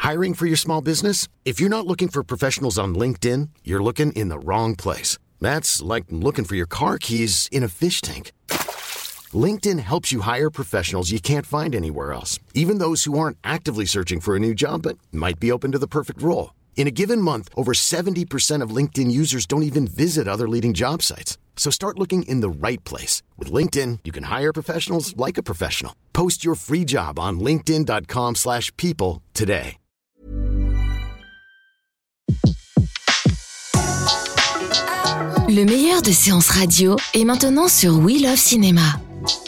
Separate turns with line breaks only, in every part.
Hiring for your small business? If you're not looking for professionals on LinkedIn, you're looking in the wrong place. That's like looking for your car keys in a fish tank. LinkedIn helps you hire professionals you can't find anywhere else, even those who aren't actively searching for a new job but might be open to the perfect role. In a given month, over 70% of LinkedIn users don't even visit other leading job sites. So start looking in the right place. With LinkedIn, you can hire professionals like a professional. Post your free job on linkedin.com/people today.
Le meilleur de séances radio est maintenant sur We Love Cinéma.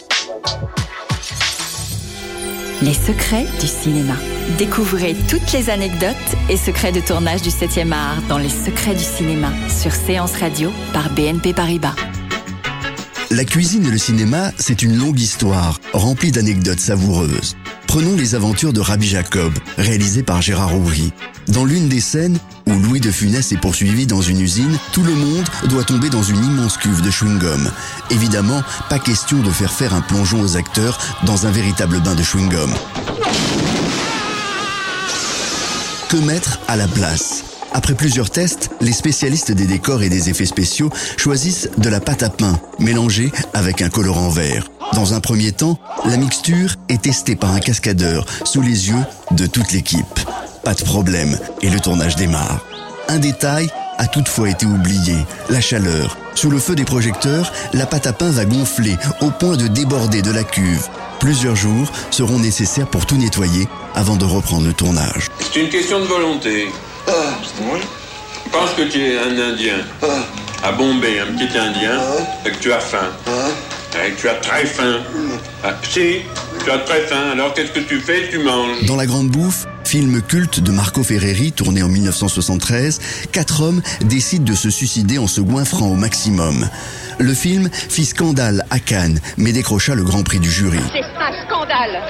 Les secrets du cinéma. Découvrez toutes les anecdotes et secrets de tournage du 7e art dans Les secrets du cinéma sur Séance Radio par BNP Paribas.
La cuisine et le cinéma, c'est une longue histoire, remplie d'anecdotes savoureuses. Prenons les aventures de Rabbi Jacob, réalisé par Gérard Ouvry. Dans l'une des scènes, où Louis de Funès est poursuivi dans une usine, tout le monde doit tomber dans une immense cuve de chewing-gum. Évidemment, pas question de faire un plongeon aux acteurs dans un véritable bain de chewing-gum. Que mettre à la place ? Après plusieurs tests, les spécialistes des décors et des effets spéciaux choisissent de la pâte à pain, mélangée avec un colorant vert. Dans un premier temps, la mixture est testée par un cascadeur sous les yeux de toute l'équipe. Pas de problème, et le tournage démarre. Un détail a toutefois été oublié, la chaleur. Sous le feu des projecteurs, la pâte à pain va gonfler au point de déborder de la cuve. Plusieurs jours seront nécessaires pour tout nettoyer avant de reprendre le tournage.
C'est une question de volonté.
C'est moi.
Pense que tu es un Indien. À Bombay, un petit Indien, et que tu as faim. Et que tu as très faim. Si, tu as très faim, alors qu'est-ce que tu fais? Tu manges.
Dans La Grande Bouffe, film culte de Marco Ferreri, tourné en 1973, 4 hommes décident de se suicider en se goinfrant au maximum. Le film fit scandale à Cannes, mais décrocha le Grand Prix du jury.
C'est un scandale!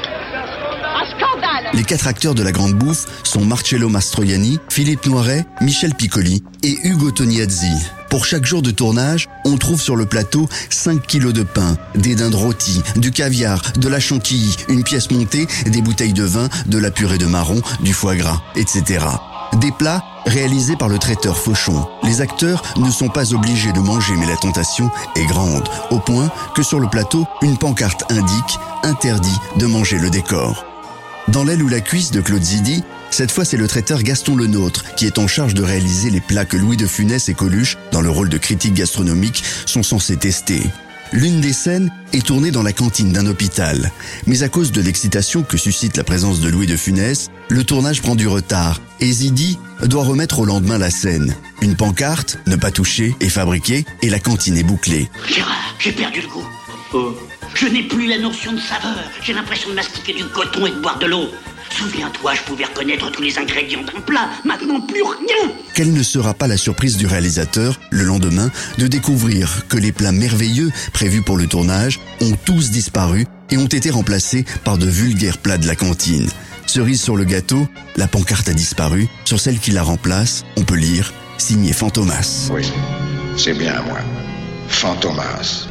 Un scandale!
Les 4 acteurs de La Grande Bouffe sont Marcello Mastroianni, Philippe Noiret, Michel Piccoli et Ugo Tognazzi. Pour chaque jour de tournage, on trouve sur le plateau 5 kilos de pain, des dindes rôties, du caviar, de la chantilly, une pièce montée, des bouteilles de vin, de la purée de marron, du foie gras, etc. Des plats réalisés par le traiteur Fauchon. Les acteurs ne sont pas obligés de manger, mais la tentation est grande, au point que sur le plateau, une pancarte indique « Interdit de manger le décor ». Dans L'aile ou la cuisse de Claude Zidi, cette fois c'est le traiteur Gaston Lenôtre qui est en charge de réaliser les plats que Louis de Funès et Coluche, dans le rôle de critique gastronomique, sont censés tester. L'une des scènes est tournée dans la cantine d'un hôpital. Mais à cause de l'excitation que suscite la présence de Louis de Funès, le tournage prend du retard et Zidi doit remettre au lendemain la scène. Une pancarte, ne pas toucher, est fabriquée et la cantine est bouclée.
Gérard, j'ai perdu le goût. Oh. Je n'ai plus la notion de saveur. J'ai l'impression de mastiquer du coton et de boire de l'eau. Souviens-toi, je pouvais reconnaître tous les ingrédients d'un plat. Maintenant, plus rien.
Quelle ne sera pas la surprise du réalisateur, le lendemain, de découvrir que les plats merveilleux prévus pour le tournage ont tous disparu et ont été remplacés par de vulgaires plats de la cantine. Cerise sur le gâteau, la pancarte a disparu. Sur celle qui la remplace, on peut lire « Signé Fantomas ».
Oui, c'est bien moi. Fantomas.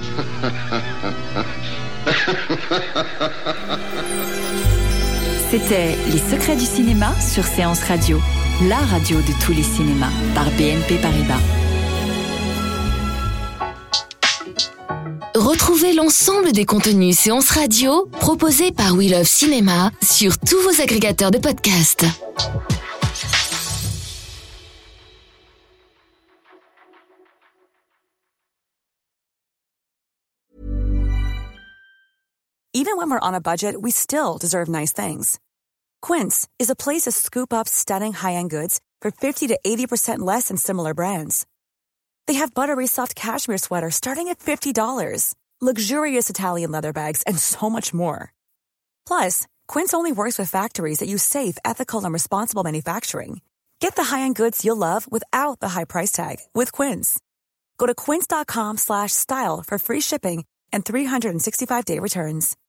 C'était Les secrets du cinéma sur Séance Radio, la radio de tous les cinémas, par BNP Paribas.
Retrouvez l'ensemble des contenus Séance Radio proposés par We Love Cinéma sur tous vos agrégateurs de podcasts.
Even when we're on a budget, we still deserve nice things. Quince is a place to scoop up stunning high-end goods for 50 to 80% less than similar brands. They have buttery soft cashmere sweaters starting at $50, luxurious Italian leather bags, and so much more. Plus, Quince only works with factories that use safe, ethical, and responsible manufacturing. Get the high-end goods you'll love without the high price tag with Quince. Go to quince.com/style for free shipping and 365-day returns.